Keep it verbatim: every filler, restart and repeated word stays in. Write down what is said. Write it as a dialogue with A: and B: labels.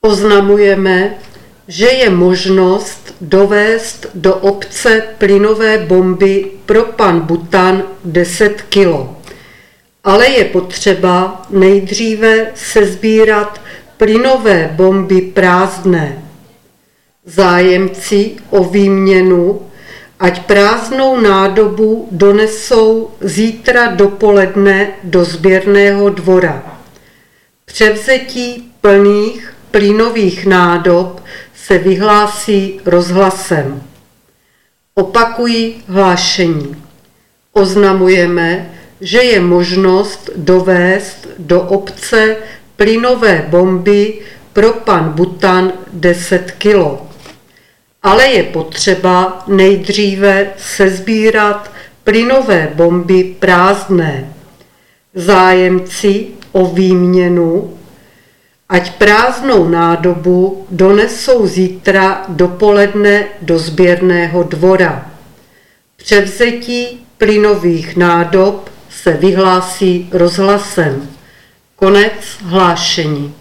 A: Oznamujeme, že je možnost dovést do obce plynové bomby propan-butan deset kilo, ale je potřeba nejdříve sesbírat plynové bomby prázdné. Zájemci o výměnu ať prázdnou nádobu donesou zítra dopoledne do sběrného dvora. Převzetí plných plynových nádob se vyhlásí rozhlasem. Opakuji hlášení. Oznamujeme, že je možnost dovést do obce plynové bomby propan-butan deset kilo, ale je potřeba nejdříve sesbírat plynové bomby prázdné. Zájemci o výměnu ať prázdnou nádobu donesou zítra dopoledne do sběrného dvora. Převzetí plynových nádob se vyhlásí rozhlasem. Konec hlášení.